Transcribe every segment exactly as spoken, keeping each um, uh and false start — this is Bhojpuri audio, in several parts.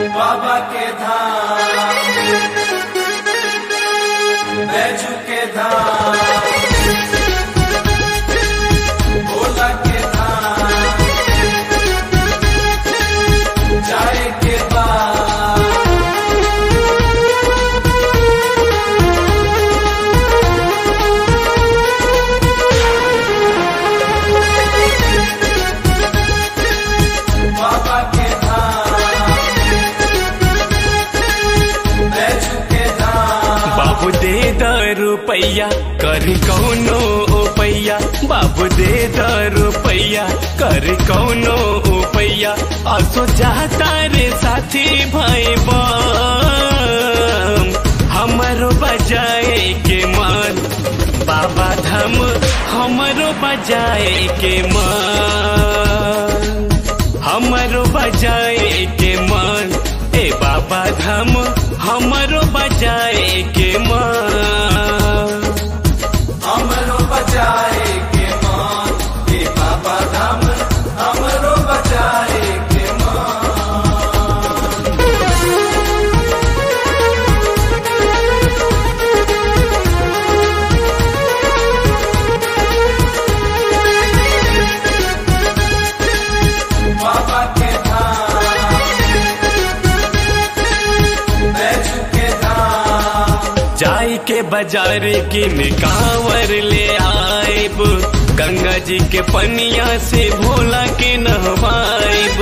बाबा के धाम, बैजू के धाम, भोला के धाम, जाए के बाद बाबा के बाबू दे द रुपैया कर कौनो उपैया, बाबू दे द रुपैया कर कौनो उपैया, असो जाता रे साथी भाई बम, हमरो बजाए के मन बाबा धाम, हमरो बजाए के मन, हमरो बजाए के मन ए बाबा धाम, हमरो बजाए के मन, हमरो बजाए के मन, हे बाबा धाम हमरो बजाए के मन। बाबा के जाई के बाजार की निकावर ले आइब, गंगा जी के पनिया से भोला के नहवाइब,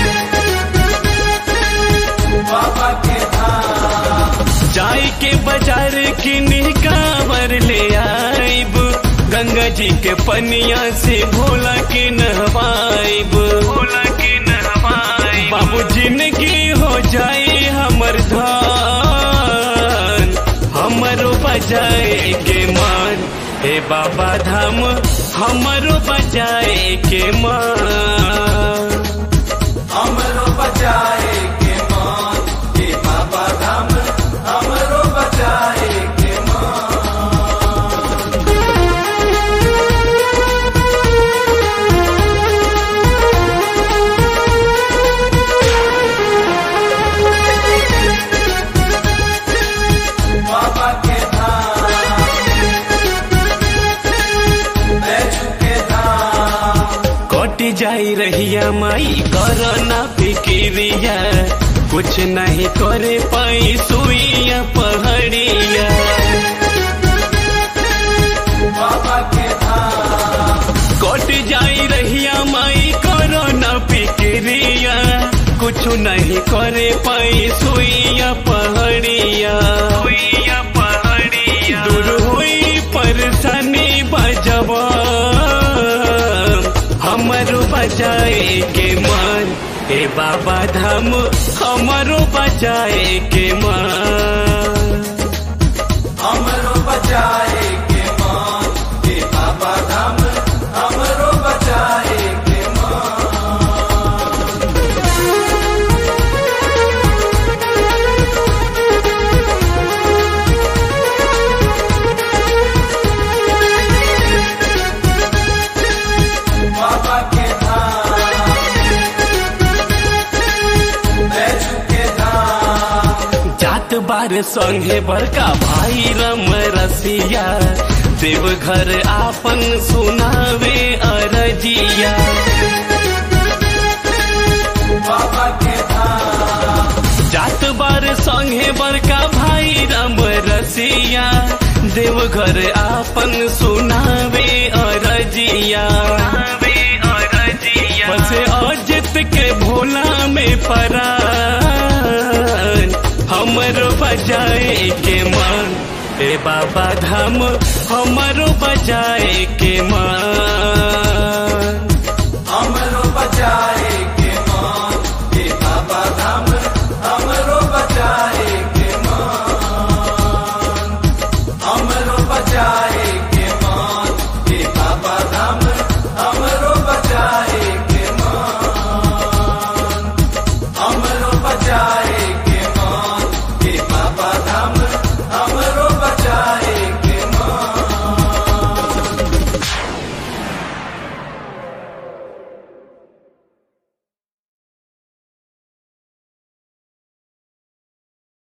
बाबा के जाई के बाजार की निकावर ले आइब, गंगा जी के पनिया से भोला के नहवाइब, भोला के नहवाइब, बाबू जिंदगी हो जाए हमर धान, हमरो बजाए के मन हे बाबा धाम, हमरो बजाए के मन, हमरो बजाए के मन, हे बाबा धाम हमरो बजाए के बाबा के कटी जाई रहिया माई करना फिकिरिया, कुछ नहीं करे पाई सुइया पहाड़िया, बाबा के कट जाई रहिया माई करना फिकिरिया, कुछ नहीं करे पाई सुइया पहाड़िया, सुइया पहाड़िया, दूर हुई परेशानी बजवा, हमरो बजाए के मन हे बाबा धाम, हमरो बजाए के मन, हमरो बजाए के मन, हे बाबा धाम हमरो बजाए के मन। बाबा के जात बार संगे बड़का भाई रम रसिया, देवघर आपन सुनावे अरजिया, बाबा के जात बार संगे बड़का भाई रम रसिया, देवघर आपन सुनावे अरजिया, बस अजित के भोला में परान, हमरो बजाए के मन ए बाबा धाम, हमरो बजाए के मन।